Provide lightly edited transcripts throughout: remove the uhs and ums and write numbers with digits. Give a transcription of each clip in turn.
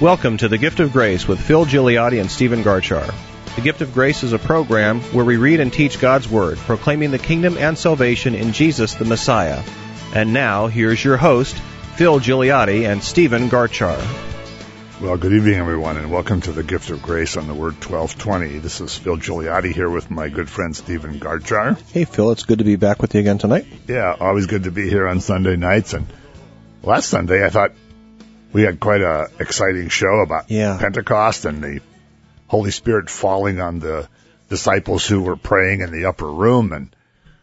Welcome to The Gift of Grace with Phil Gigliotti and Stephen Garchar. The Gift of Grace is a program where we read and teach God's Word, proclaiming the kingdom and salvation in Jesus the Messiah. And now, here's your host, Phil Gigliotti and Stephen Garchar. Well, good evening, everyone, and welcome to The Gift of Grace on the Word 1220. This is Phil Gigliotti here with my good friend Stephen Garchar. Hey, Phil, it's good to be back with you again tonight. Yeah, always good to be here on Sunday nights. And last Sunday, I thought we had quite an exciting show about Pentecost and the Holy Spirit falling on the disciples who were praying in the upper room. And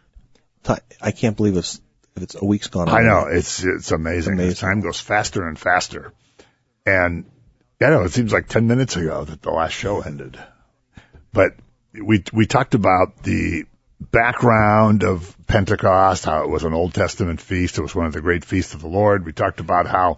I can't believe it's a week's gone on. I know, it's amazing. The time goes faster and faster. And it seems like 10 minutes ago that the last show ended. But we talked about the background of Pentecost, how it was an Old Testament feast. It was one of the great feasts of the Lord. We talked about how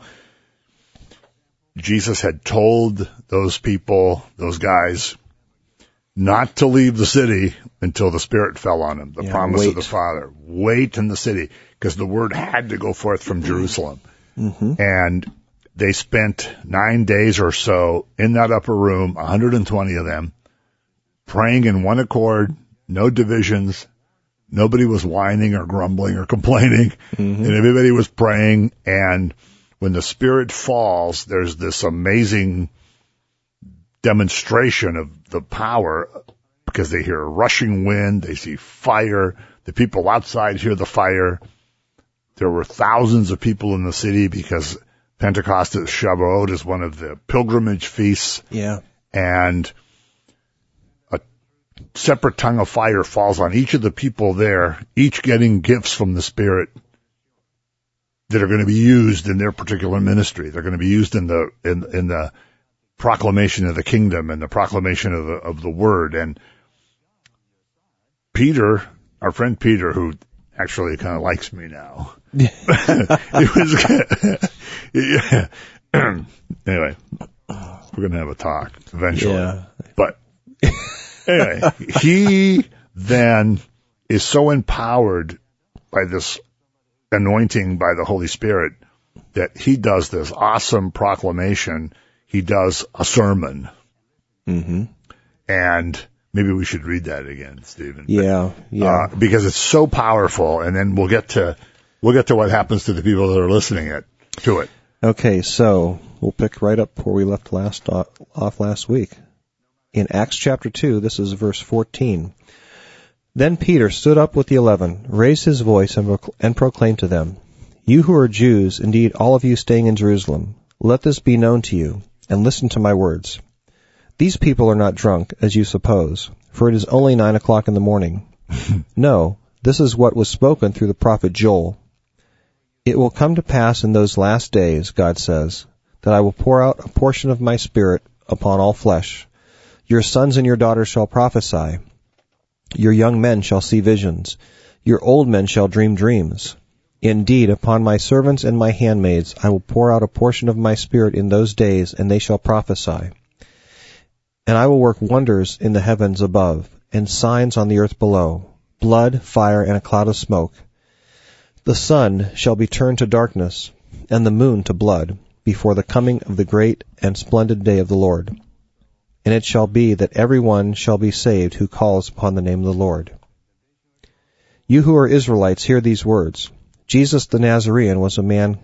Jesus had told those people, those guys, not to leave the city until the Spirit fell on them. The promise of the Father. Wait in the city, because the word had to go forth from Jerusalem. Mm-hmm. And they spent 9 days or so in that upper room, 120 of them, praying in one accord, no divisions. Nobody was whining or grumbling or complaining. Mm-hmm. And everybody was praying. And when the Spirit falls, there's this amazing demonstration of the power, because they hear a rushing wind, they see fire, the people outside hear the fire. There were thousands of people in the city because Pentecost, Shavuot, is one of the pilgrimage feasts. Yeah. And a separate tongue of fire falls on each of the people there, each getting gifts from the Spirit that are going to be used in their particular ministry. They're going to be used in the proclamation of the kingdom and the proclamation of the word. And Peter, our friend Peter, who actually kind of likes me now, anyway, we're going to have a talk eventually. Yeah. But anyway, he then is so empowered by this anointing by the Holy Spirit that he does this awesome proclamation. He does a sermon. Mm-hmm. And maybe we should read that again, Stephen. Yeah. Because it's so powerful, and then we'll get to what happens to the people that are listening to it. Okay, so we'll pick right up where we left off last week. In Acts chapter 2, this is verse 14. Then Peter stood up with the 11, raised his voice, and proclaimed to them, "You who are Jews, indeed all of you staying in Jerusalem, let this be known to you, and listen to my words. These people are not drunk, as you suppose, for it is only 9 o'clock in the morning. No, this is what was spoken through the prophet Joel. It will come to pass in those last days, God says, that I will pour out a portion of my Spirit upon all flesh. Your sons and your daughters shall prophesy. Your young men shall see visions. Your old men shall dream dreams. Indeed, upon my servants and my handmaids I will pour out a portion of my Spirit in those days, and they shall prophesy. And I will work wonders in the heavens above, and signs on the earth below, blood, fire, and a cloud of smoke. The sun shall be turned to darkness, and the moon to blood, before the coming of the great and splendid day of the Lord. And it shall be that every one shall be saved who calls upon the name of the Lord. You who are Israelites, hear these words. Jesus the Nazarene was a man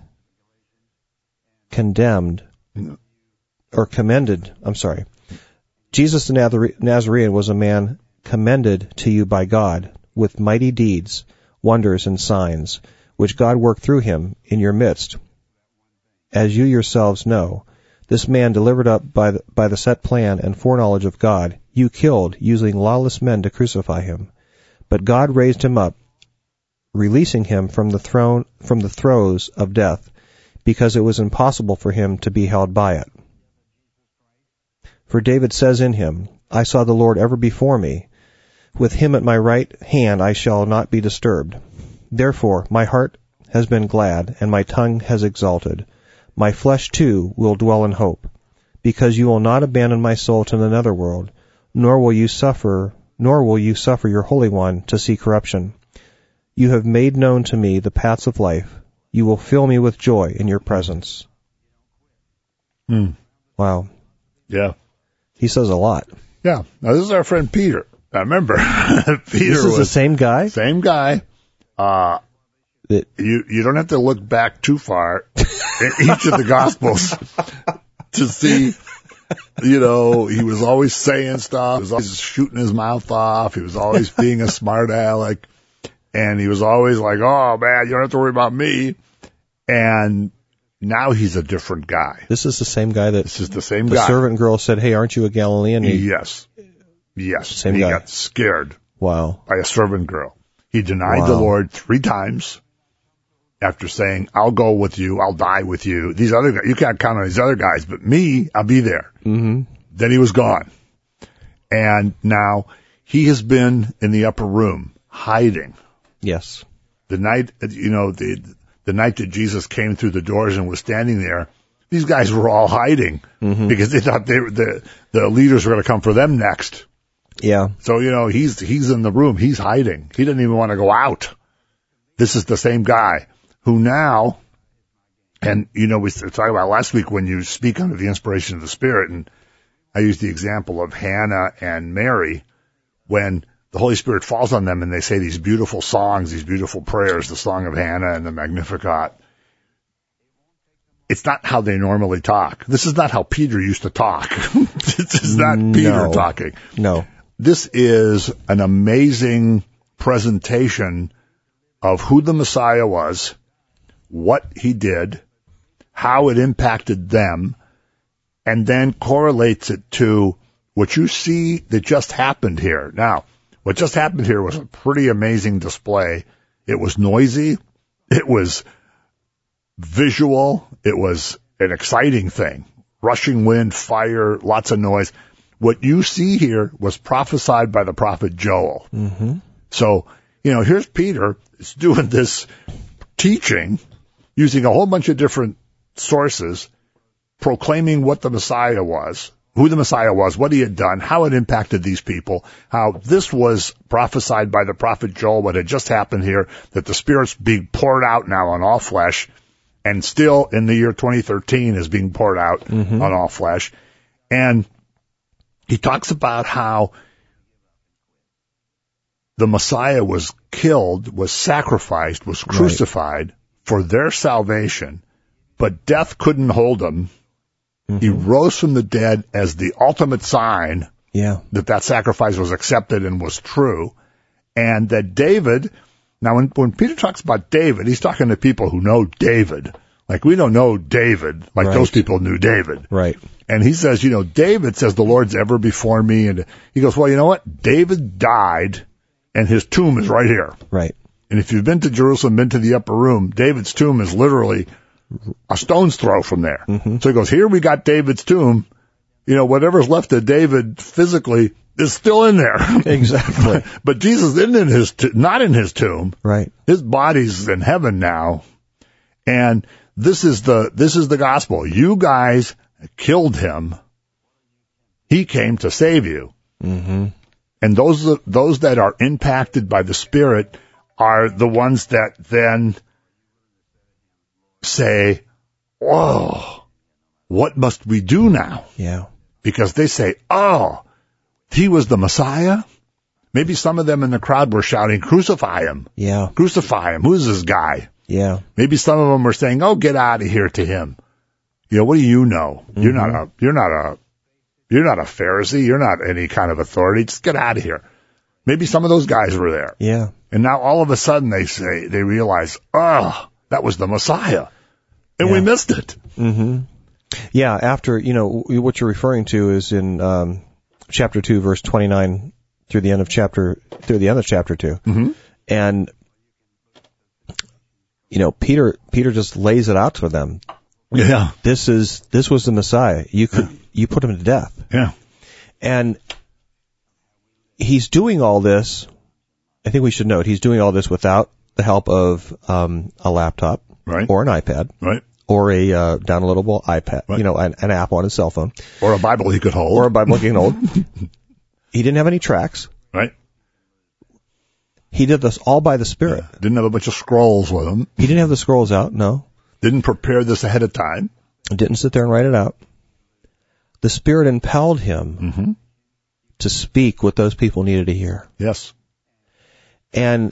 Jesus the Nazarene was a man commended to you by God with mighty deeds, wonders, and signs, which God worked through him in your midst. As you yourselves know, this man delivered up by the set plan and foreknowledge of God, you killed, using lawless men to crucify him. But God raised him up, releasing him from the throes of death, because it was impossible for him to be held by it. For David says in him, I saw the Lord ever before me. With him at my right hand I shall not be disturbed. Therefore my heart has been glad, and my tongue has exalted. My flesh too will dwell in hope, because you will not abandon my soul to another world, nor will you suffer your Holy One to see corruption. You have made known to me the paths of life. You will fill me with joy in your presence. Wow. Yeah. He says a lot. Yeah. Now, this is our friend Peter. Now, remember, Peter This is the same guy? Same guy. You don't have to look back too far in each of the Gospels to see, he was always saying stuff. He was always shooting his mouth off. He was always being a smart aleck. And he was always like, oh, man, you don't have to worry about me. And now he's a different guy. This is the same guy that This is the same the guy. servant girl said, hey, aren't you a Galilean? Yes. Same he guy. got scared Wow. by a servant girl. He denied the Lord 3 times after saying, I'll go with you, I'll die with you. These other guys, you can't count on these other guys, but me, I'll be there. Mm-hmm. Then he was gone. And now he has been in the upper room, hiding. Yes. The night, the night that Jesus came through the doors and was standing there, these guys were all hiding because they thought the leaders were going to come for them next. Yeah. So, he's in the room. He's hiding. He didn't even want to go out. This is the same guy who now, and, we talked about last week when you speak under the inspiration of the Spirit, and I used the example of Hannah and Mary when the Holy Spirit falls on them and they say these beautiful songs, these beautiful prayers, the Song of Hannah and the Magnificat. It's not how they normally talk. This is not how Peter used to talk. This is not Peter talking. No. This is an amazing presentation of who the Messiah was, what he did, how it impacted them, and then correlates it to what you see that just happened here. Now, what just happened here was a pretty amazing display. It was noisy. It was visual. It was an exciting thing. Rushing wind, fire, lots of noise. What you see here was prophesied by the prophet Joel. Mm-hmm. So, here's Peter is doing this teaching using a whole bunch of different sources, proclaiming what the Messiah was, who the Messiah was, what he had done, how it impacted these people, how this was prophesied by the prophet Joel, what had just happened here, that the Spirit's being poured out now on all flesh, and still in the year 2013 is being poured out on all flesh. And he talks about how the Messiah was killed, was sacrificed, was crucified for their salvation, but death couldn't hold him. Mm-hmm. He rose from the dead as the ultimate sign that sacrifice was accepted and was true. And that David, now when Peter talks about David, he's talking to people who know David. Like we don't know David, like those people knew David. Right. And he says, David says the Lord's ever before me. And he goes, well, you know what? David died and his tomb is right here. Right. And if you've been to Jerusalem, been to the upper room, David's tomb is literally a stone's throw from there. Mm-hmm. So he goes, here we got David's tomb. Whatever's left of David physically is still in there. Exactly. But Jesus isn't not in his tomb. Right. His body's in heaven now. And this is the gospel. You guys killed him. He came to save you. Mm-hmm. And those that are impacted by the Spirit are the ones that then say, oh, what must we do now? Yeah. Because they say, oh, he was the Messiah? Maybe some of them in the crowd were shouting, crucify him. Yeah. Crucify him. Who's this guy? Yeah. Maybe some of them were saying, oh, get out of here to him. What do you know? Mm-hmm. You're not a Pharisee. You're not any kind of authority. Just get out of here. Maybe some of those guys were there. Yeah. And now all of a sudden they realize, oh, that was the Messiah. And we missed it. Mm-hmm. Yeah. After, what you're referring to is in, chapter 2, verse 29 through the end of chapter 2. Mm-hmm. And, Peter just lays it out for them. Yeah. This was the Messiah. You put him to death. Yeah. And he's doing all this. I think we should note he's doing all this without the help of a laptop, right, or an iPad, right, or a downloadable iPad, right, an app on his cell phone, or a Bible he could hold, He didn't have any tracks. Right. He did this all by the Spirit. Yeah. Didn't have a bunch of scrolls with him. He didn't have the scrolls out. No. Didn't prepare this ahead of time. Didn't sit there and write it out. the Spirit impelled him to speak what those people needed to hear. Yes. And,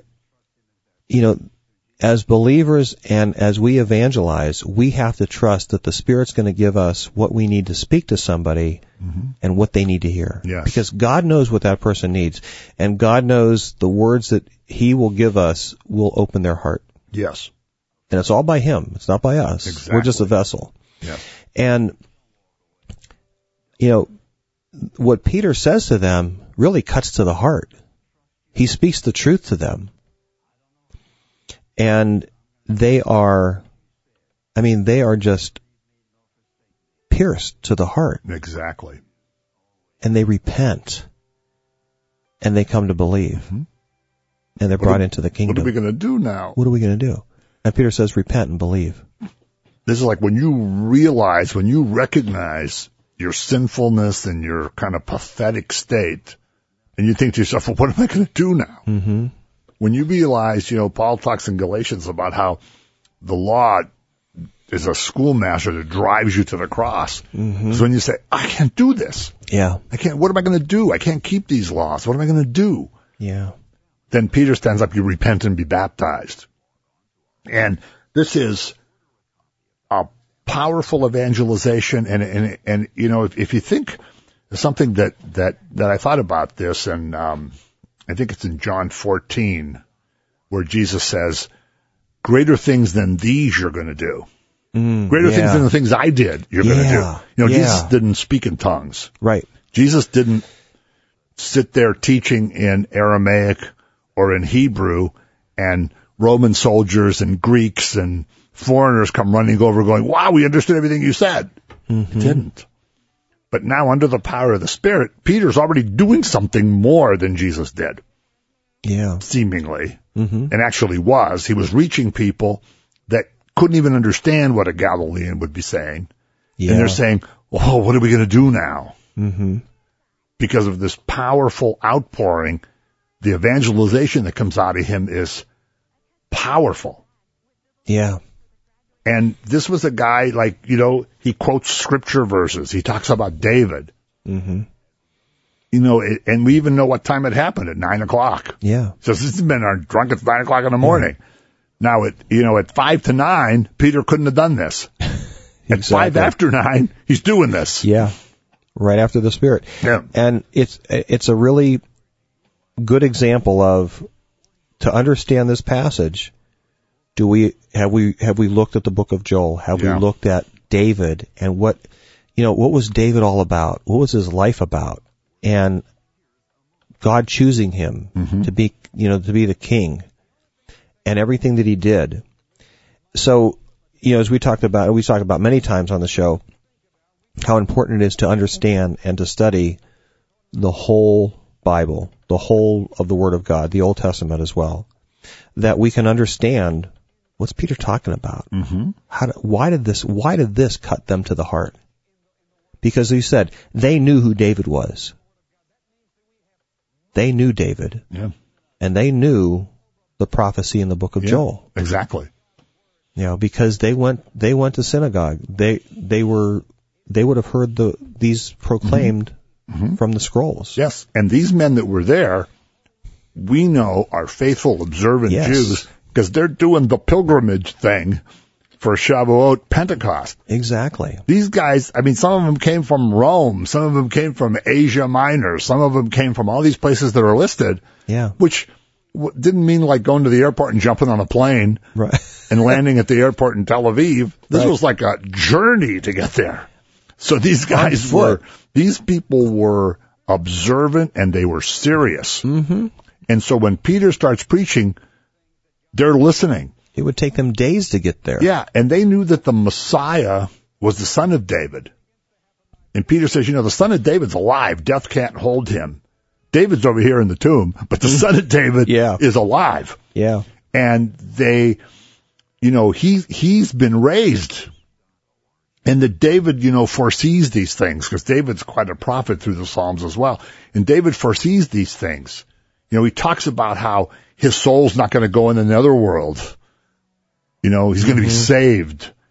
as believers and as we evangelize, we have to trust that the Spirit's going to give us what we need to speak to somebody and what they need to hear. Yes. Because God knows what that person needs. And God knows the words that He will give us will open their heart. Yes. And it's all by Him. It's not by us. Exactly. We're just a vessel. Yes. And, what Peter says to them really cuts to the heart. He speaks the truth to them. And they are just pierced to the heart. Exactly. And they repent. And they come to believe. And they're brought into the kingdom. What are we going to do now? What are we going to do? And Peter says, repent and believe. This is like when you recognize your sinfulness and your kind of pathetic state, and you think to yourself, well, what am I going to do now? Mm-hmm. When you realize, Paul talks in Galatians about how the law is a schoolmaster that drives you to the cross. So when you say, I can't do this. Yeah. What am I going to do? I can't keep these laws. What am I going to do? Yeah. Then Peter stands up, you repent and be baptized. And this is a powerful evangelization. And if you think something that I thought about this, and I think it's in John 14, where Jesus says, greater things than these you're going to do. Greater things than the things I did you're going to do. Jesus didn't speak in tongues. Right. Jesus didn't sit there teaching in Aramaic or in Hebrew, and Roman soldiers and Greeks and foreigners come running over going, wow, we understood everything you said. It didn't. But now, under the power of the Spirit, Peter's already doing something more than Jesus did. Yeah. Seemingly. And actually was. He was reaching people that couldn't even understand what a Galilean would be saying. Yeah. And they're saying, oh, what are we going to do now? Because of this powerful outpouring, the evangelization that comes out of him is powerful. Yeah. And this was a guy, he quotes scripture verses. He talks about David. And we even know what time it happened, at 9:00. Yeah. So these men are drunk at 9:00 in the morning. Now, at 5 to 9, Peter couldn't have done this. At 5 after 9, he's doing this. Yeah. Right after the Spirit. Yeah. And it's a really good example of, to understand this passage, have we looked at the book of Joel? Have we looked at David and what was David all about? What was his life about? And God choosing him to be the king and everything that he did. So, as we talked about many times on the show, how important it is to understand and to study the whole Bible, the whole of the Word of God, the Old Testament as well, that we can understand what's Peter talking about. Why did this cut them to the heart? Because he said they knew who David was. They knew David. Yeah. And they knew the prophecy in the book of Joel. Exactly. Because they went to synagogue. They would have heard these proclaimed from the scrolls. Yes. And these men that were there, we know are faithful, observant Jews, because they're doing the pilgrimage thing for Shavuot Pentecost. Exactly. These guys, some of them came from Rome, some of them came from Asia Minor, some of them came from all these places that are listed. Yeah. Which didn't mean like going to the airport and jumping on a plane and landing at the airport in Tel Aviv. This was like a journey to get there. So these people were observant and they were serious. And so when Peter starts preaching, they're listening. It would take them days to get there. Yeah, and they knew that the Messiah was the son of David. And Peter says, the son of David's alive. Death can't hold him. David's over here in the tomb, but the son of David is alive. Yeah. And they, he's been raised. And that David, foresees these things, because David's quite a prophet through the Psalms as well. And David foresees these things. He talks about how his soul's not going to go in another world. He's going to be saved.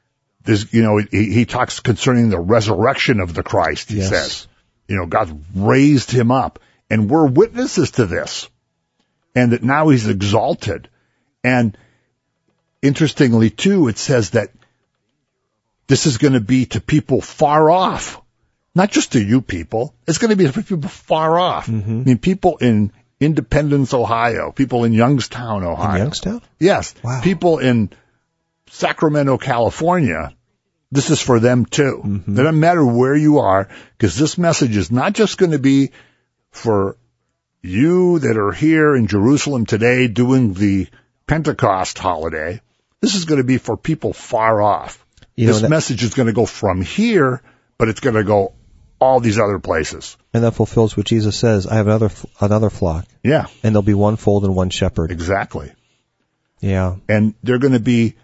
There's, he talks concerning the resurrection of the Christ, he says. God raised him up, and we're witnesses to this, and that now he's exalted. And interestingly, too, it says that this is going to be to people far off, not just to you people. It's going to be to people far off. Mm-hmm. I mean, people in Independence, Ohio, people in Youngstown, Ohio. In Youngstown? Yes. Wow. People in Sacramento, California. This is for them too. Mm-hmm. It doesn't matter where you are, because this message is not just going to be for you that are here in Jerusalem today doing the Pentecost holiday. This is going to be for people far off. This message is going to go from here, but it's going to go all these other places. And that fulfills what Jesus says, I have another flock. Yeah. And there'll be one fold and one shepherd. Exactly. Yeah. And they're going to be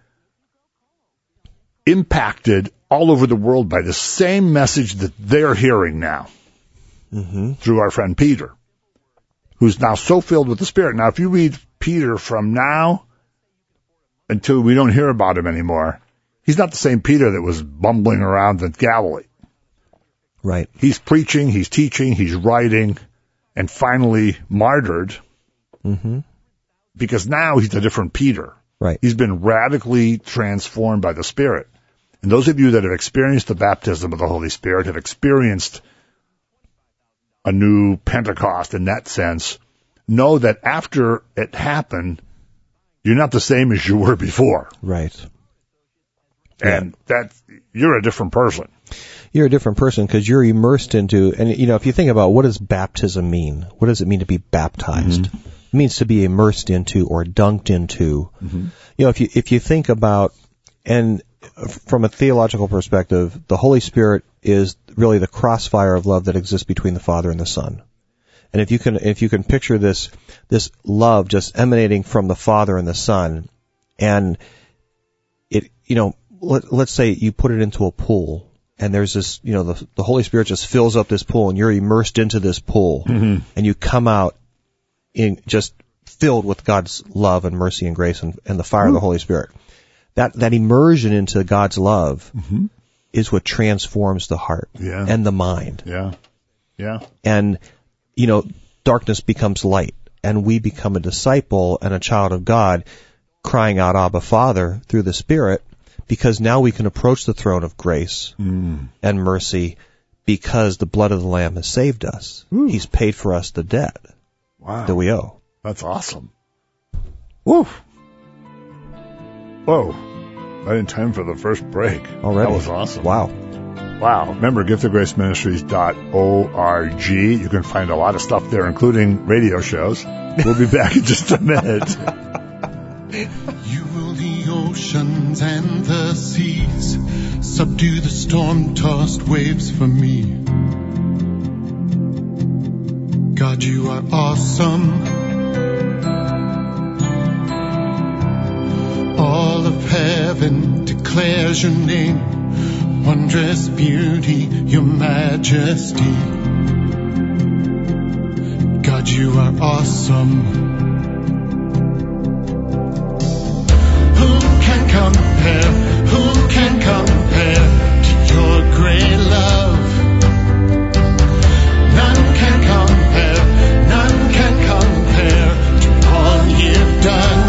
impacted all over the world by the same message that they're hearing now through our friend Peter, who's now so filled with the Spirit. Now, if you read Peter from now until we don't hear about him anymore, he's not the same Peter that was bumbling around in Galilee. Right. He's preaching, he's teaching, he's writing, and finally martyred because now he's a different Peter. Right. He's been radically transformed by the Spirit. And those of you that have experienced the baptism of the Holy Spirit have experienced a new Pentecost in that sense, know that after it happened, you're not the same as you were before. Right. And that you're a different person. You're a different person because you're immersed into, and if you think about what does baptism mean? What does it mean to be baptized? Mm-hmm. It means to be immersed into or dunked into. Mm-hmm. If you think about, and from a theological perspective, the Holy Spirit is really the crossfire of love that exists between the Father and the Son. And if you can picture this love just emanating from the Father and the Son, and it, let's say you put it into a pool, and there's this, the Holy Spirit just fills up this pool, and you're immersed into this pool, and you come out in just filled with God's love and mercy and grace and the fire of the Holy Spirit. That immersion into God's love is what transforms the heart and the mind. Yeah. Yeah. And, darkness becomes light, and we become a disciple and a child of God, crying out, Abba, Father, through the Spirit, because now we can approach the throne of grace and mercy because the blood of the Lamb has saved us. Ooh. He's paid for us the debt that we owe. That's awesome. Woo! Whoa. Right in time for the first break. Already? That was awesome. Wow. Remember, giftofgraceministries.org. You can find a lot of stuff there, including radio shows. We'll be back in just a minute. You rule the oceans and the seas, subdue the storm-tossed waves for me. God, you are awesome. All of heaven declares your name. Wondrous beauty, your majesty. God, you are awesome. Who can compare? Who can compare to your great love? None can compare. None can compare to all you've done.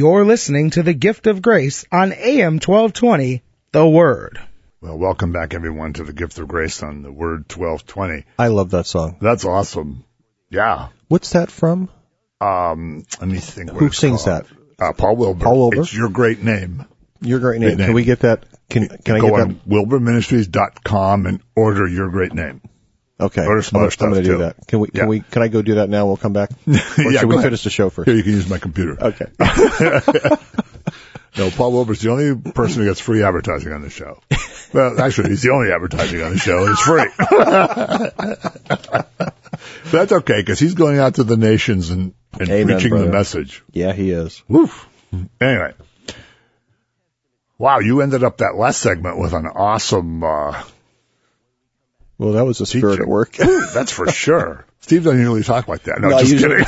You're listening to The Gift of Grace on AM 1220, The Word. Well, welcome back, everyone, to The Gift of Grace on The Word 1220. I love that song. That's awesome. Yeah. What's that from? Let me think. Who sings that? Paul Wilbur. Paul Wilbur? It's Your Great Name. Your Great Name. Great Name. Can we get that? Can I Go get on that? wilburministries.com and order Your Great Name. Okay. Order some other stuff, I'm going to do too. that. Can I go do that now? We'll come back. Or Yeah, should we go ahead. finish the show first? Here, you can use my computer. Okay. No, Paul Wilbur's the only person who gets free advertising on the show. Well, actually, he's the only advertising on the show, and it's free. That's okay, because he's going out to the nations and Amen, preaching brother. the message. Yeah, he is. Woof. Anyway. Wow, you ended up that last segment with an awesome Well, that was the spirit at work. that's for sure. Steve doesn't usually talk like that. No, No, just usually-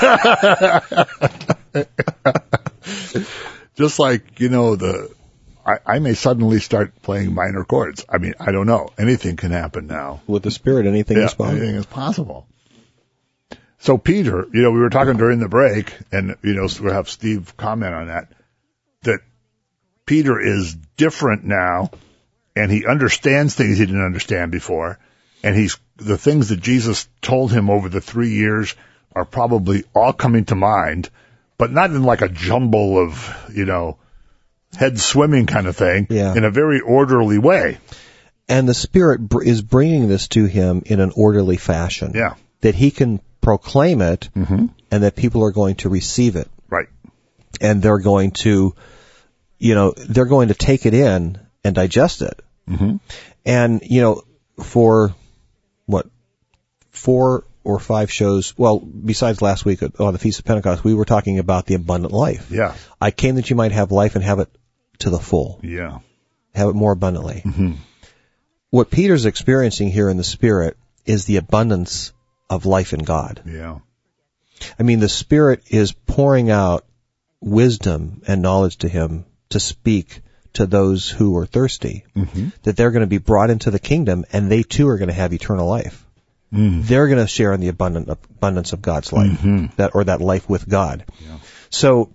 kidding. Just like, I may suddenly start playing minor chords. I mean, I don't know. Anything can happen now. With the spirit, anything is possible. Anything is possible. So Peter, we were talking during the break, and, we'll have Steve comment on that Peter is different now, and he understands things he didn't understand before, and the things that Jesus told him over the 3 years are probably all coming to mind, but not in like a jumble of, head swimming kind of thing, Yeah. in a very orderly way. And the Spirit is bringing this to him in an orderly fashion. Yeah. That he can proclaim it, and that people are going to receive it. Right. And they're going to, take it in and digest it. Mm-hmm. And, for 4 or 5 shows, well, besides last week on the Feast of Pentecost, we were talking about the abundant life. Yeah. I came that you might have life and have it to the full. Yeah. Have it more abundantly. Mm-hmm. What Peter's experiencing here in the Spirit is the abundance of life in God. Yeah. I mean, the Spirit is pouring out wisdom and knowledge to him to speak to those who are thirsty, that they're going to be brought into the kingdom, and they too are going to have eternal life. They're going to share in the abundance of God's life, that life with God. Yeah. So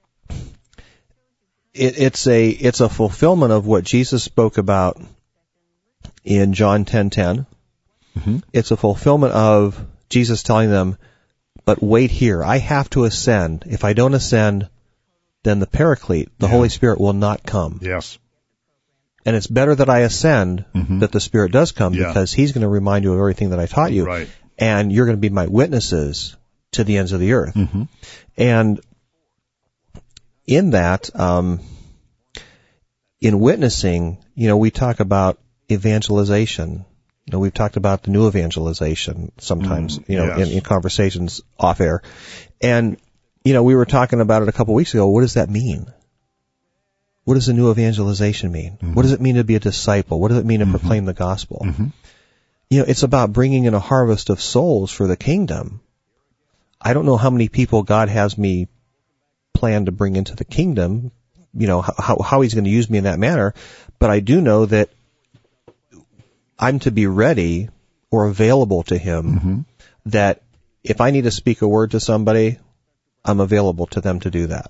it's a fulfillment of what Jesus spoke about in John 10:10. It's a fulfillment of Jesus telling them, but wait here, I have to ascend. If I don't ascend, then the Paraclete, the Holy Spirit, will not come. Yes. And it's better that I ascend, that the Spirit does come, Yeah. because He's going to remind you of everything that I taught you. Right. And you're going to be my witnesses to the ends of the earth. And in that, in witnessing, we talk about evangelization. We've talked about the new evangelization sometimes, yes. in conversations off air. And, we were talking about it a couple weeks ago. What does that mean? What does the new evangelization mean? What does it mean to be a disciple? What does it mean to proclaim the gospel? It's about bringing in a harvest of souls for the kingdom. I don't know how many people God has me planned to bring into the kingdom, how He's going to use me in that manner, but I do know that I'm to be ready or available to Him, that if I need to speak a word to somebody, I'm available to them to do that.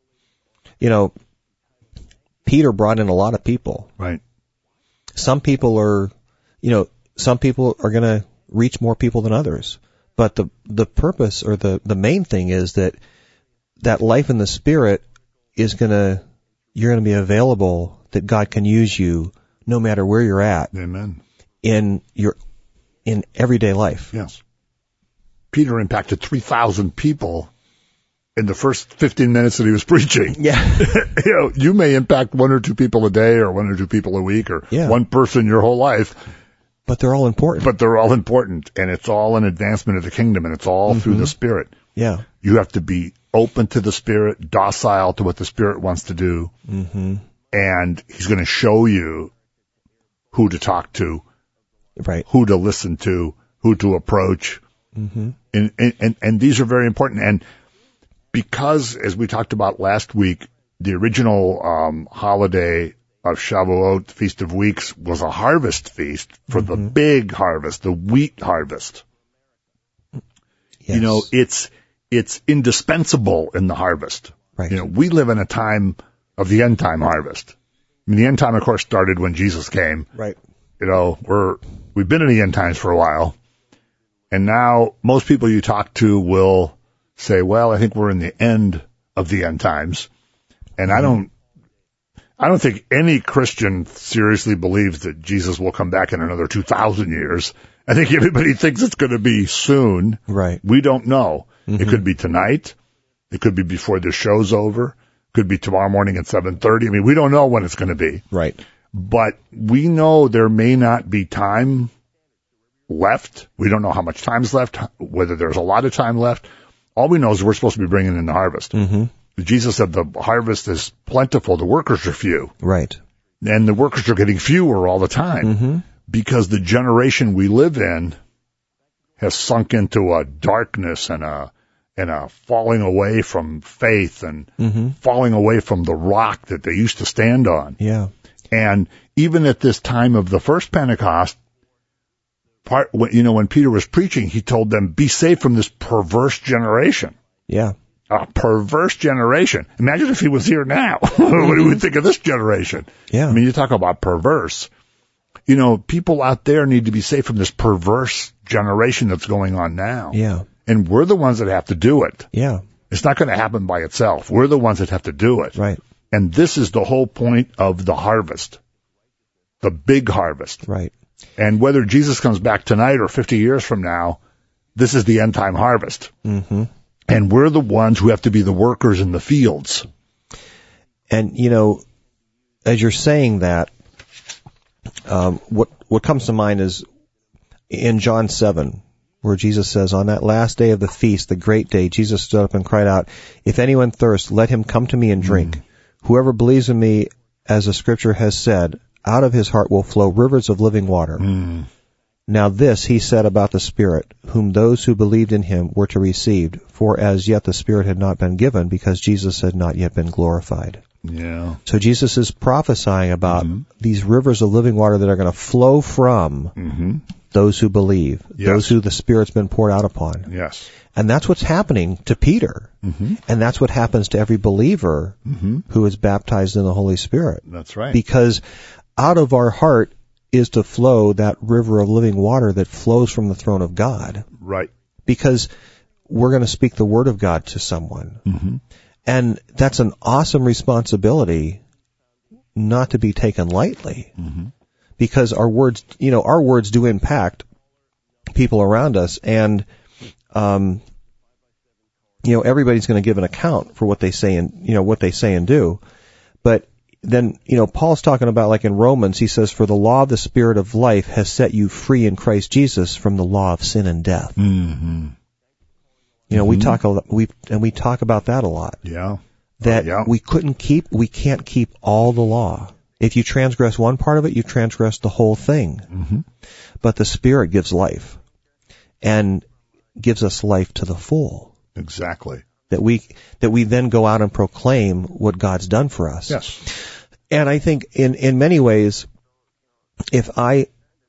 Peter brought in a lot of people. Right. Some people are going to reach more people than others. But the purpose or the main thing is that life in the Spirit you're going to be available, that God can use you no matter where you're at. Amen. In everyday life. Yes. Peter impacted 3,000 people in the first 15 minutes that he was preaching. Yeah. You may impact 1 or 2 people a day or 1 or 2 people a week or one person your whole life. But they're all important. But they're all important, and it's all an advancement of the kingdom, and it's all through the Spirit. Yeah. You have to be open to the Spirit, docile to what the Spirit wants to do, and He's going to show you who to talk to, right? Who to listen to, who to approach, and these are very important. And because, as we talked about last week, the original holiday of Shavuot, the Feast of Weeks, was a harvest feast for the big harvest, the wheat harvest. Yes. It's indispensable in the harvest. Right. You know, we live in a time of the end time harvest. I mean, the end time, of course, started when Jesus came. Right. You know, we've been in the end times for a while. And now most people you talk to will say, well, I think we're in the end of the end times. And I don't think any Christian seriously believes that Jesus will come back in another 2,000 years. I think everybody thinks it's going to be soon. Right. We don't know. Mm-hmm. It could be tonight. It could be before the show's over. It could be tomorrow morning at 7:30. I mean, we don't know when it's going to be. Right. But we know there may not be time left. We don't know how much time's left, whether there's a lot of time left. All we know is we're supposed to be bringing in the harvest. Mm-hmm. Jesus said the harvest is plentiful, the workers are few. Right. And the workers are getting fewer all the time because the generation we live in has sunk into a darkness and a falling away from faith and falling away from the rock that they used to stand on. Yeah. And even at this time of the first Pentecost, when Peter was preaching, he told them, be safe from this perverse generation. Yeah. A perverse generation. Imagine if he was here now. What do we think of this generation? Yeah. I mean, you talk about perverse. You know, people out there need to be safe from this perverse generation that's going on now. Yeah. And we're the ones that have to do it. Yeah. It's not going to happen by itself. We're the ones that have to do it. Right. And this is the whole point of the harvest. The big harvest. Right. And whether Jesus comes back tonight or 50 years from now, this is the end time harvest. Mm-hmm. And we're the ones who have to be the workers in the fields. And, you know, as you're saying that, what comes to mind is in John 7, where Jesus says, on that last day of the feast, the great day, Jesus stood up and cried out, if anyone thirsts, let him come to me and drink. Whoever believes in me, as the scripture has said, out of his heart will flow rivers of living water. Now this he said about the Spirit, whom those who believed in him were to receive, for as yet the Spirit had not been given, because Jesus had not yet been glorified. Yeah. So Jesus is prophesying about these rivers of living water that are going to flow from those who believe, those who the Spirit's been poured out upon. Yes. And that's what's happening to Peter. And that's what happens to every believer who is baptized in the Holy Spirit. That's right. Because out of our heart is to flow that river of living water that flows from the throne of God. Right. Because we're going to speak the word of God to someone. And that's an awesome responsibility not to be taken lightly. Because our words do impact people around us, and everybody's going to give an account for what they say and do. But then, Paul's talking about, like in Romans, he says, for the law of the Spirit of life has set you free in Christ Jesus from the law of sin and death. We talk about that a lot. Yeah. That we can't keep all the law. If you transgress one part of it, you transgress the whole thing. But the Spirit gives life and gives us life to the full. Exactly. That we then go out and proclaim what God's done for us. Yes. And I think in many ways, if I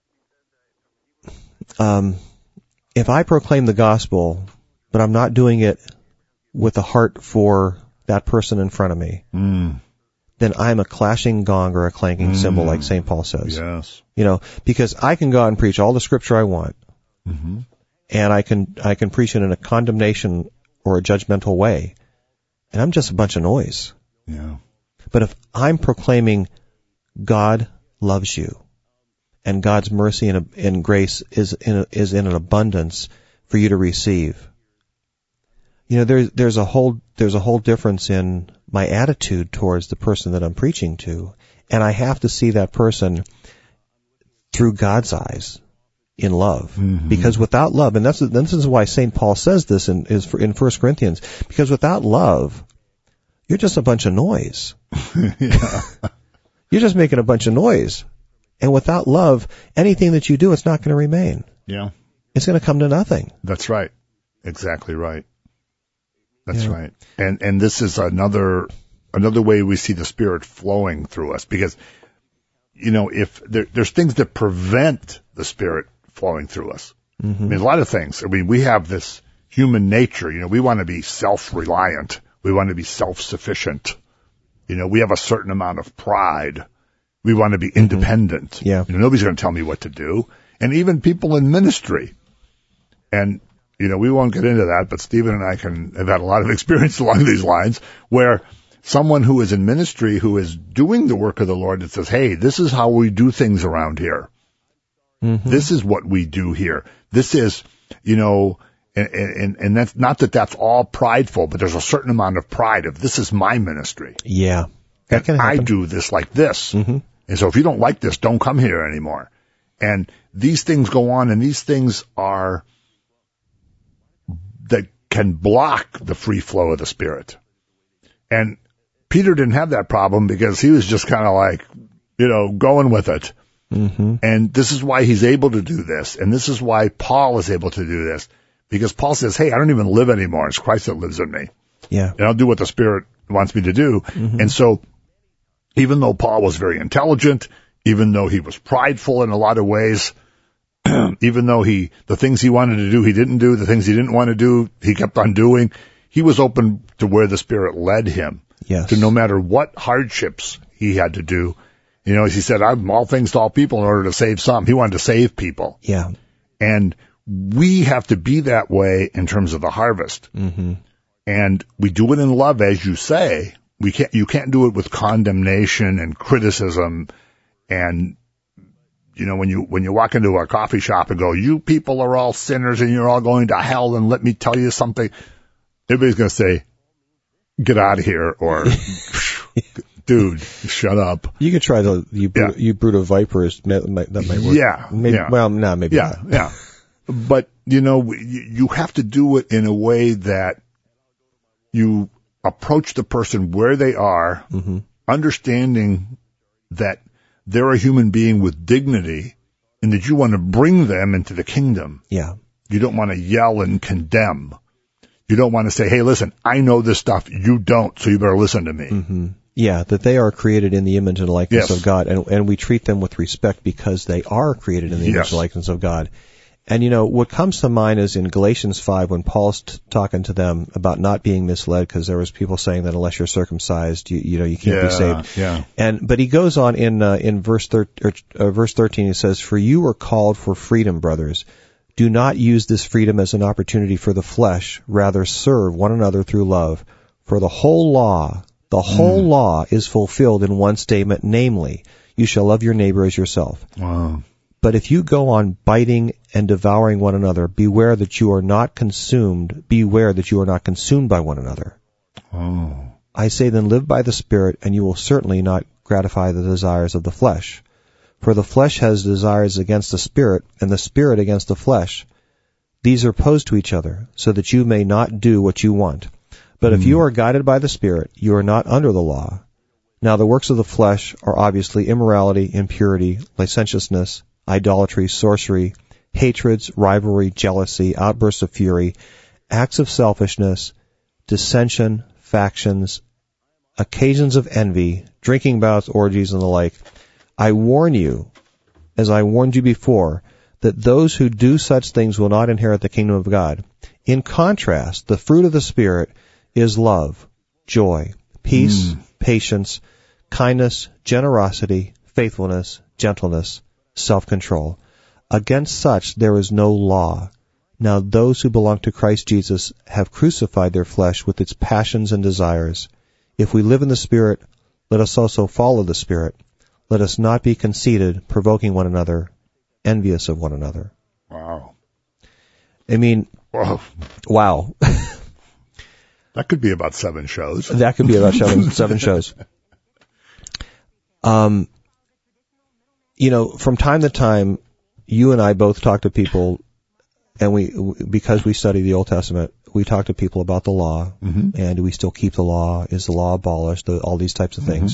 proclaim the gospel, but I'm not doing it with a heart for that person in front of me, then I'm a clashing gong or a clanking cymbal, like St. Paul says. Yes. Because I can go out and preach all the scripture I want, and I can preach it in a condemnation or a judgmental way, and I'm just a bunch of noise. Yeah. But if I'm proclaiming God loves you, and God's mercy and grace is in an abundance for you to receive, there's a whole difference in my attitude towards the person that I'm preaching to, and I have to see that person through God's eyes in love. Because without love, and this is why St. Paul says this in 1 Corinthians, because without love, you're just a bunch of noise. You're just making a bunch of noise. And without love, anything that you do, it's not going to remain. Yeah. It's going to come to nothing. That's right. Exactly right. That's right. And this is another way we see the Spirit flowing through us, because, if there's things that prevent the Spirit flowing through us. I mean, a lot of things. I mean, we have this human nature, we want to be self-reliant. We want to be self-sufficient. We have a certain amount of pride. We want to be independent. Yeah. Nobody's going to tell me what to do. And even people in ministry. And, we won't get into that, but Stephen and I have had a lot of experience along these lines where someone who is in ministry, who is doing the work of the Lord, that says, hey, this is how we do things around here. Mm-hmm. This is what we do here. This is, and that's not that that's all prideful, but there's a certain amount of pride of this is my ministry. Yeah. That can happen. I do this like this. Mm-hmm. And so if you don't like this, don't come here anymore. And these things go on, and these things that can block the free flow of the Spirit. And Peter didn't have that problem because he was just kind of like, going with it. Mm-hmm. And this is why he's able to do this. And this is why Paul is able to do this. Because Paul says, hey, I don't even live anymore. It's Christ that lives in me. Yeah. And I'll do what the Spirit wants me to do. Mm-hmm. And so even though Paul was very intelligent, even though he was prideful in a lot of ways, even though the things he wanted to do, he didn't do, the things he didn't want to do, he kept on doing, he was open to where the Spirit led him. Yes. To no matter what hardships he had to do. As he said, I'm all things to all people in order to save some. He wanted to save people. Yeah. And we have to be that way in terms of the harvest. Mm-hmm. And we do it in love, as you say. You can't do it with condemnation and criticism. And, when you walk into a coffee shop and go, you people are all sinners and you're all going to hell, and let me tell you something, everybody's going to say, get out of here, or dude, shut up. You could try you brood of vipers. That might work. Yeah. Maybe, yeah. Well, no, maybe not. Yeah. But, you have to do it in a way that you approach the person where they are, mm-hmm. understanding that they're a human being with dignity and that you want to bring them into the kingdom. Yeah. You don't want to yell and condemn. You don't want to say, hey, listen, I know this stuff. You don't, so you better listen to me. Mm-hmm. Yeah, that they are created in the image and likeness of God, and we treat them with respect because they are created in the image and likeness of God. And, what comes to mind is in Galatians 5 when Paul's talking to them about not being misled, because there was people saying that unless you're circumcised, you can't be saved. Yeah. But he goes on in verse 13, he says, "For you are called for freedom, brothers. Do not use this freedom as an opportunity for the flesh. Rather serve one another through love. For the whole law is fulfilled in one statement, namely, you shall love your neighbor as yourself. Wow. But if you go on biting and devouring one another, beware that you are not consumed by one another. Oh. I say then, live by the Spirit, and you will certainly not gratify the desires of the flesh. For the flesh has desires against the Spirit, and the Spirit against the flesh. These are opposed to each other, so that you may not do what you want. But if you are guided by the Spirit, you are not under the law. Now the works of the flesh are obviously immorality, impurity, licentiousness, idolatry, sorcery, hatreds, rivalry, jealousy, outbursts of fury, acts of selfishness, dissension, factions, occasions of envy, drinking bouts, orgies, and the like. I warn you, as I warned you before, that those who do such things will not inherit the kingdom of God. In contrast, the fruit of the Spirit is love, joy, peace, patience, kindness, generosity, faithfulness, gentleness, self-control. Against such there is no law. Now those who belong to Christ Jesus have crucified their flesh with its passions and desires. If we live in the Spirit, let us also follow the Spirit. Let us not be conceited, provoking one another, envious of one another. Wow. I mean, wow. That could be about 7 shows. That could be about 7 shows. From time to time, you and I both talk to people, and because we study the Old Testament, we talk to people about the law, and do we still keep the law? Is the law abolished? All these types of things.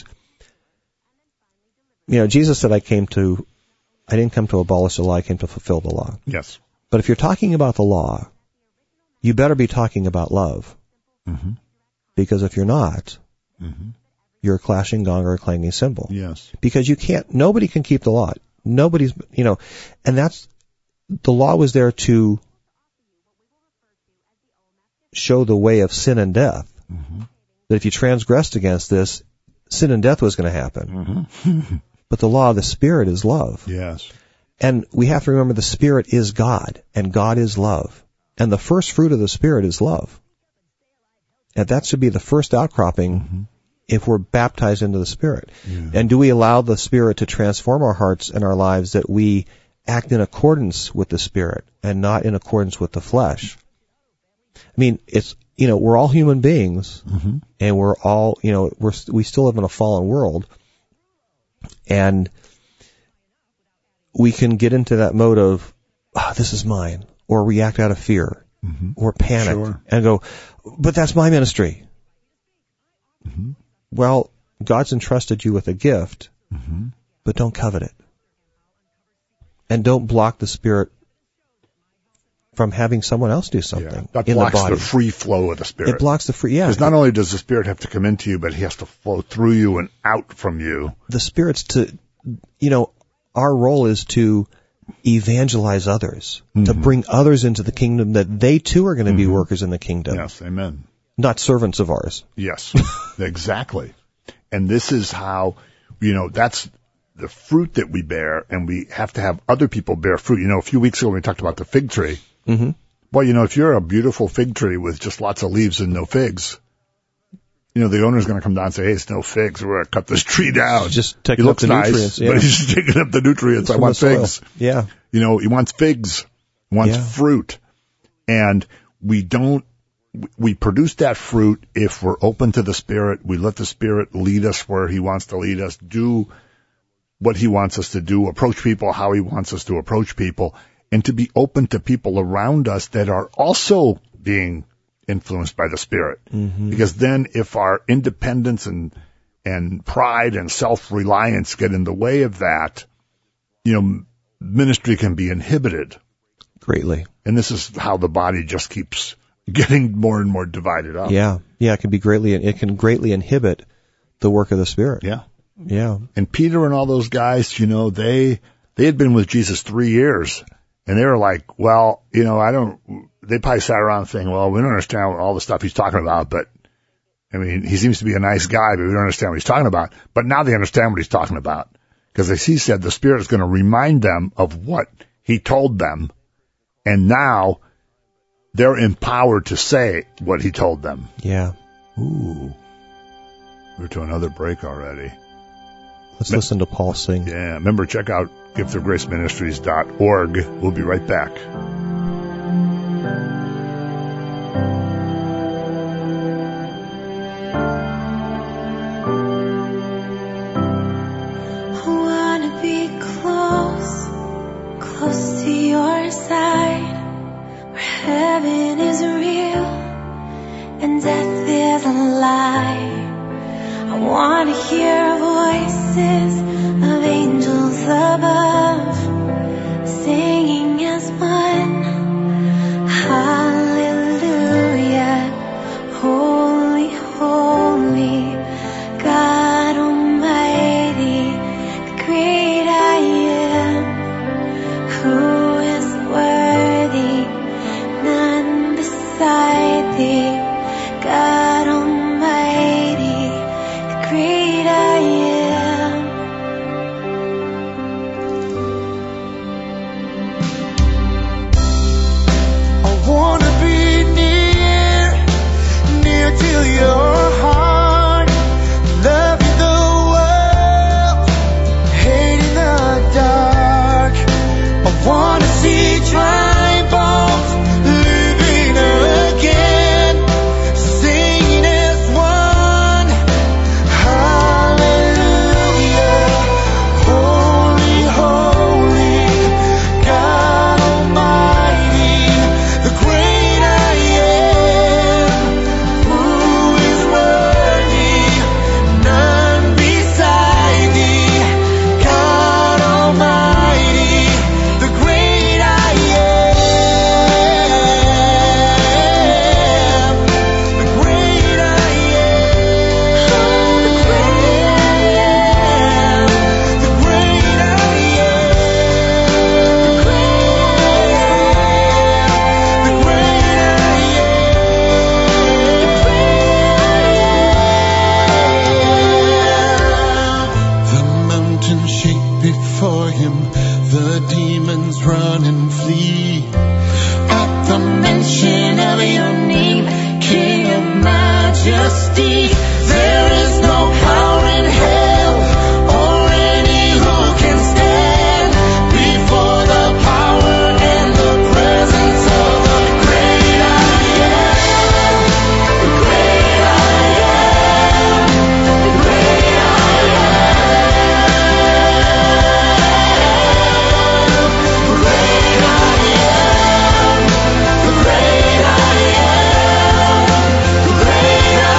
Jesus said, I didn't come to abolish the law, I came to fulfill the law. Yes. But if you're talking about the law, you better be talking about love. Because if you're not, you're a clashing gong or a clanging cymbal. Yes. Because nobody can keep the law. Nobody's, and the law was there to show the way of sin and death. that if you transgressed against this, sin and death was going to happen. Mm-hmm. But the law of the Spirit is love. Yes. And we have to remember the Spirit is God, and God is love. And the first fruit of the Spirit is love. And that should be the first outcropping if we're baptized into the Spirit. Yeah. And do we allow the Spirit to transform our hearts and our lives, that we act in accordance with the Spirit and not in accordance with the flesh? I mean, we're all human beings, and we're all, we still live in a fallen world, and we can get into that mode of, this is mine, or react out of fear, or panic, and go, but that's my ministry. Well, God's entrusted you with a gift, but don't covet it. And don't block the Spirit from having someone else do something. That in blocks the body. the free flow of the Spirit. It blocks the free, Because not only does the Spirit have to come into you, but He has to flow through you and out from you. The Spirit's our role is to evangelize others, to bring others into the kingdom, that they too are going to be workers in the kingdom. Yes, amen. Not servants of ours. Yes, exactly. And this is how, that's the fruit that we bear, and we have to have other people bear fruit. A few weeks ago we talked about the fig tree. Well, if you're a beautiful fig tree with just lots of leaves and no figs, the owner's going to come down and say, hey, it's no figs. We're going to cut this tree down. Just taking up the nutrients. But he's just taking up the nutrients. I want figs. Yeah. He wants figs. He wants fruit. And we produce that fruit if we're open to the Spirit. We let the Spirit lead us where He wants to lead us, do what He wants us to do, approach people how He wants us to approach people, and to be open to people around us that are also being influenced by the Spirit. Because then if our independence and pride and self-reliance get in the way of that, ministry can be inhibited. Greatly. And this is how the body just keeps getting more and more divided up. Yeah. Yeah, it can greatly inhibit the work of the Spirit. Yeah. Yeah. And Peter and all those guys, they had been with Jesus 3 years, and they were like, well, they probably sat around thinking, well, we don't understand all the stuff He's talking about, but he seems to be a nice guy, but we don't understand what He's talking about. But now they understand what He's talking about, because as He said, the Spirit is going to remind them of what He told them, and now they're empowered to say what He told them. Yeah. Ooh. We're to another break already. Let's listen to Paul sing. Yeah. Remember, check out giftofgraceministries.org. We'll be right back. I want to be close to your side, where heaven is real and death is a lie. I want to hear voices of angels above, singing as one. majesty. There is no power in hell or any who can stand before the power and the presence of the great I am. The great I am. The great I am. The great I am. The great I am. The great I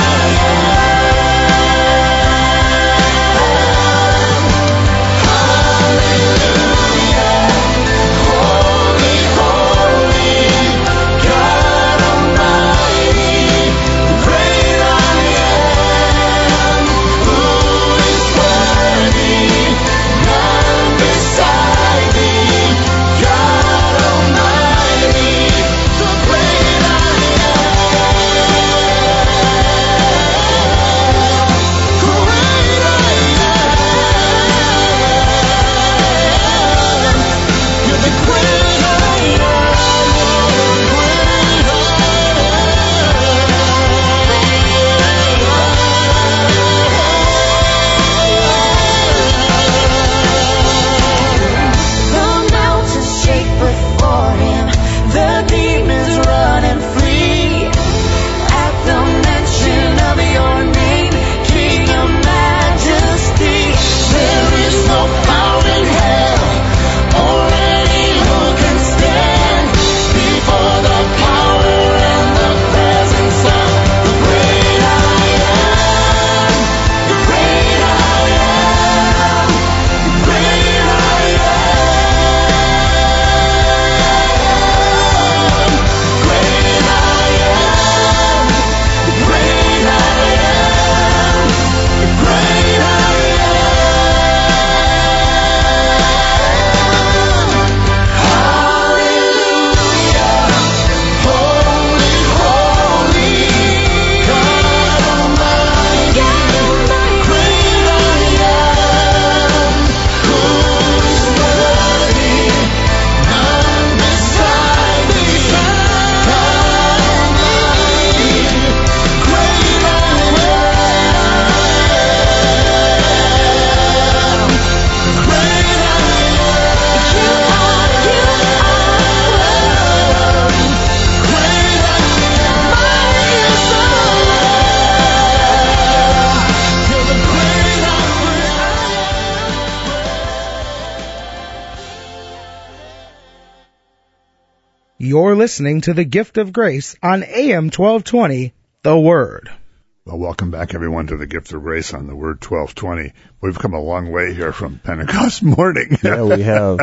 You're listening to the Gift of Grace on AM 1220, The Word. Well, welcome back, everyone, to the Gift of Grace on the Word 1220. We've come a long way here from Pentecost morning. Yeah, we have.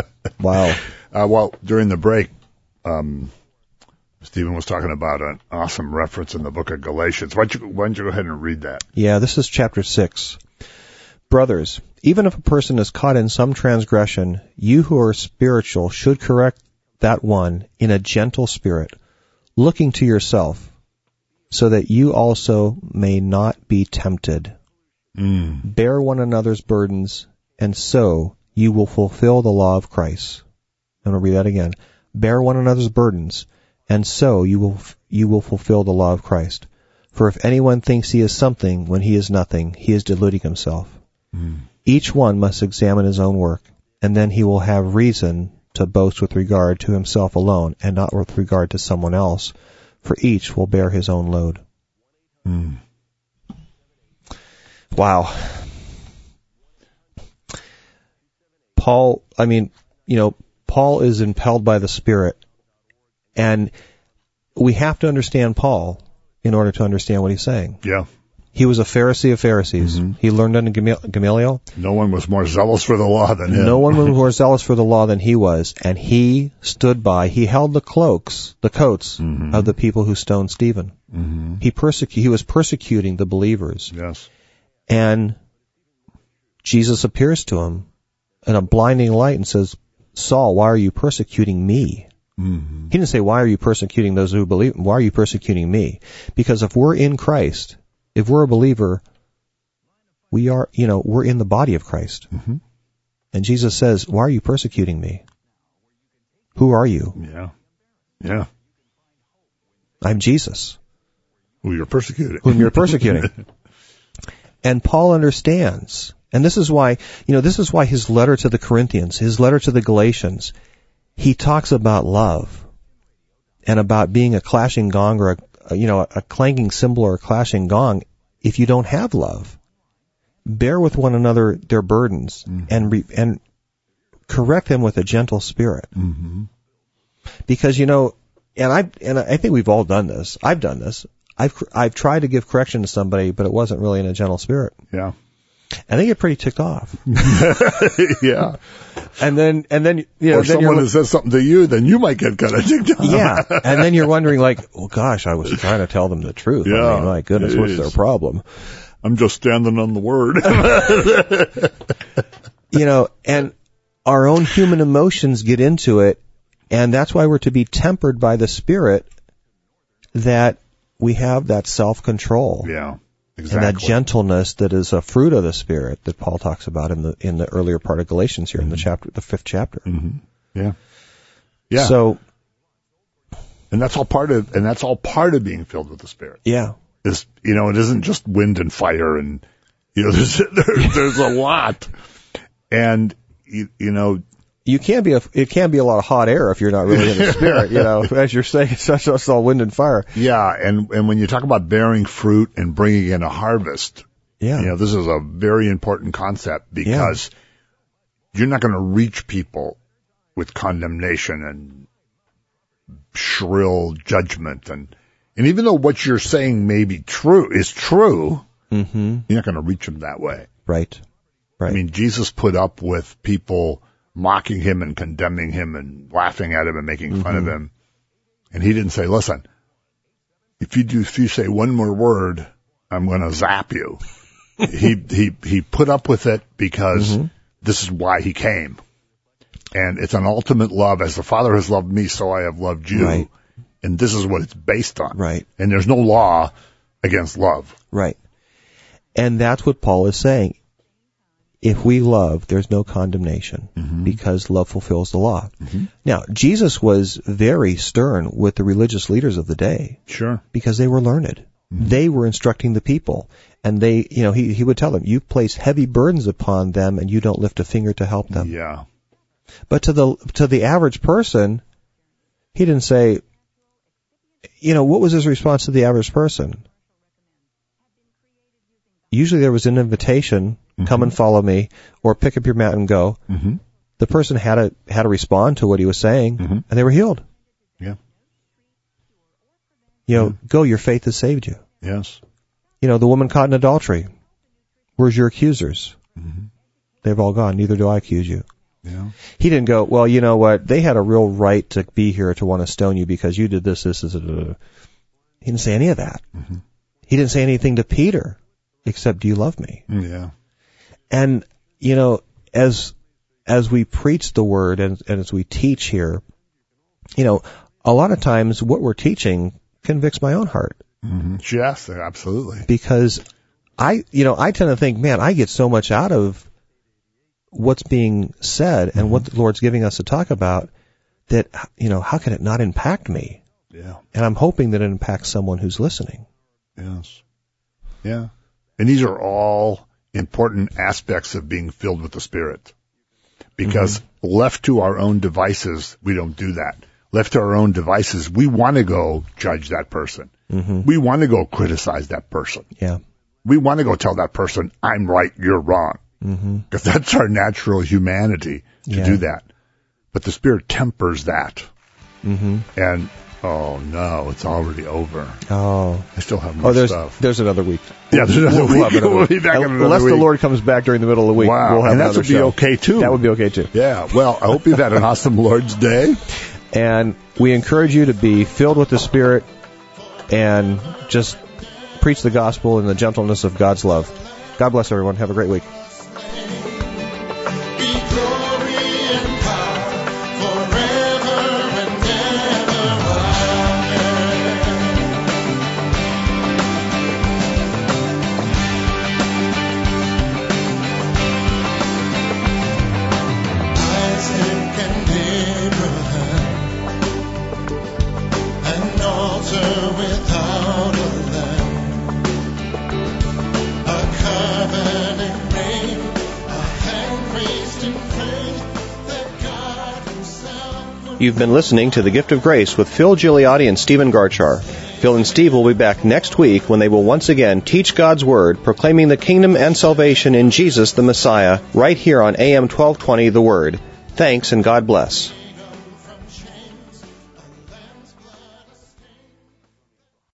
Wow. Well, during the break, Stephen was talking about an awesome reference in the book of Galatians. Why don't you go ahead and read that? Yeah, this is chapter 6. Brothers, even if a person is caught in some transgression, you who are spiritual should correct that one in a gentle spirit, looking to yourself, so that you also may not be tempted. Bear one another's burdens, and so you will fulfill the law of Christ. I'm going to read that again. Bear one another's burdens, and so you will fulfill the law of Christ. For if anyone thinks he is something when he is nothing, he is deluding himself. Each one must examine his own work, and then he will have reason to boast with regard to himself alone, and not with regard to someone else, for each will bear his own load. Wow. Paul is impelled by the Spirit, and we have to understand Paul in order to understand what he's saying. Yeah. He was a Pharisee of Pharisees. He learned under Gamaliel. No one was more zealous for the law than him. No one was more zealous for the law than he was, and he stood by. He held the coats of the people who stoned Stephen. He was persecuting the believers. Yes. And Jesus appears to him in a blinding light and says, Saul, why are you persecuting me? He didn't say, why are you persecuting those who believe? Why are you persecuting me? Because if we're in Christ, if we're a believer, we're in the body of Christ. And Jesus says, why are you persecuting me? Who are you? Yeah. I'm Jesus. Who you're persecuting. Whom you're persecuting. And Paul understands. And this is why his letter to the Corinthians, his letter to the Galatians, he talks about love and about being a clashing gong or a clanking cymbal or a clashing gong if you don't have love. Bear with one another their burdens and correct them with a gentle spirit. Mm-hmm. Because, and I think we've all done this. I've done this. I've tried to give correction to somebody, but it wasn't really in a gentle spirit. Yeah. And they get pretty ticked off. Yeah. And then or then someone that says something to you, then you might get kind of ticked off. Yeah. And then you're wondering like, well, gosh, I was trying to tell them the truth. Yeah. I mean, my goodness, what's their problem? I'm just standing on the word. And our own human emotions get into it. And that's why we're to be tempered by the Spirit, that we have that self-control. Yeah, exactly. And that gentleness that is a fruit of the Spirit that Paul talks about in the earlier part of Galatians here in the 5th chapter. Mm-hmm. Yeah. Yeah. So, and that's all part of being filled with the Spirit. Yeah. It isn't just wind and fire and, there's a lot. And, it can't be a lot of hot air if you're not really in the Spirit, as you're saying, it's just all wind and fire. Yeah, and when you talk about bearing fruit and bringing in a harvest, this is a very important concept because you're not going to reach people with condemnation and shrill judgment. And even though what you're saying may be is true, mm-hmm. you're not going to reach them that way. Right. I mean, Jesus put up with people mocking him and condemning him and laughing at him and making fun of him. And he didn't say, listen, if you say one more word, I'm going to zap you. He put up with it because this is why he came. And it's an ultimate love. As the Father has loved me, so I have loved you. Right. And this is what it's based on. Right. And there's no law against love. Right. And that's what Paul is saying. If we love, there's no condemnation because love fulfills the law. Mm-hmm. Now, Jesus was very stern with the religious leaders of the day. Sure. Because they were learned. Mm-hmm. They were instructing the people. And he would tell them, you place heavy burdens upon them and you don't lift a finger to help them. Yeah. But to the average person, he didn't say, what was his response to the average person? Usually there was an invitation, come and follow me, or pick up your mat and go. Mm-hmm. The person had to respond to what he was saying, and they were healed. Yeah. Go, your faith has saved you. Yes. The woman caught in adultery. Where's your accusers? Mm-hmm. They've all gone. Neither do I accuse you. Yeah. He didn't go, well, you know what? They had a real right to be here to want to stone you because you did this. He didn't say any of that. Mm-hmm. He didn't say anything to Peter except, do you love me? Yeah. And, as we preach the word and as we teach here, a lot of times what we're teaching convicts my own heart. Mm-hmm. Yes, absolutely. Because I tend to think, man, I get so much out of what's being said and what the Lord's giving us to talk about that, how can it not impact me? Yeah. And I'm hoping that it impacts someone who's listening. Yes. Yeah. And these are all important aspects of being filled with the Spirit. Because left to our own devices, we don't do that. Left to our own devices, we want to go judge that person. Mm-hmm. We want to go criticize that person. Yeah. We want to go tell that person, I'm right, you're wrong. Because that's our natural humanity to do that. But the Spirit tempers that. Mm-hmm. And, oh no, it's already over. Oh. I still have more stuff. There's another week. Yeah, there's another week. We'll be back in another Unless week. the Lord comes back during the middle of the week. Wow. We'll have and that another would be show. okay too. That would be okay too. Yeah. Well, I hope you've had an awesome Lord's Day. And we encourage you to be filled with the Spirit and just preach the gospel in the gentleness of God's love. God bless everyone. Have a great week. Without a land. You've been listening to The Gift of Grace with Phil Gigliotti and Stephen Garchar. Phil and Steve will be back next week when they will once again teach God's Word, proclaiming the kingdom and salvation in Jesus the Messiah, right here on AM 1220 The Word. Thanks and God bless.